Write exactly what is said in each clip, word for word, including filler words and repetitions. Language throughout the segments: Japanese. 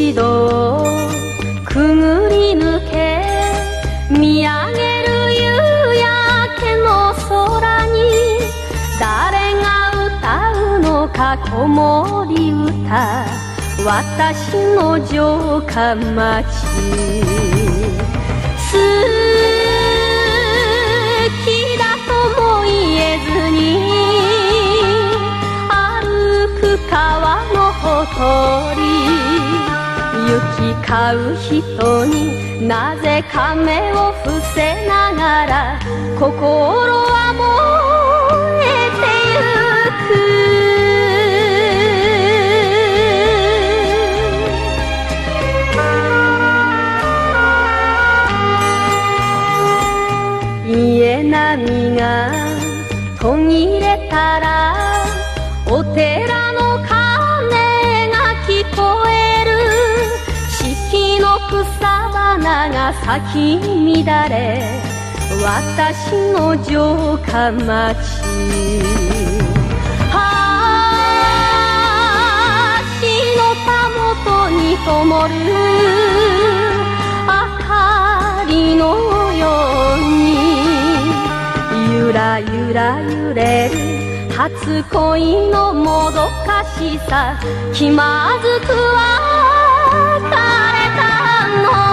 一度くぐり抜け見上げる夕焼けの空に誰が歌うのか子守歌私の城下町好きだとも言えずに歩く川のほとり行き交う人になぜか目を伏せながら心は燃えてゆく家波が途切れたらお寺の鐘が聞こえる四季の草花が咲き乱れ私の城下町橋のたもとに灯る明かりのようにゆらゆら揺れる初恋のもどかしさ気まずく別れたの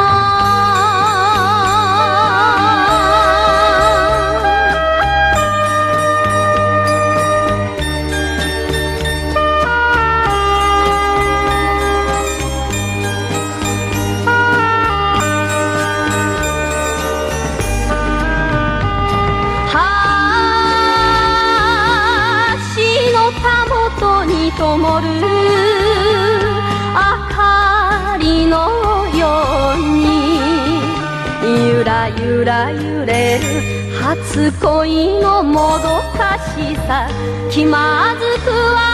灯る明かりのようにゆらゆら揺れる初恋のもどかしさ気まずくは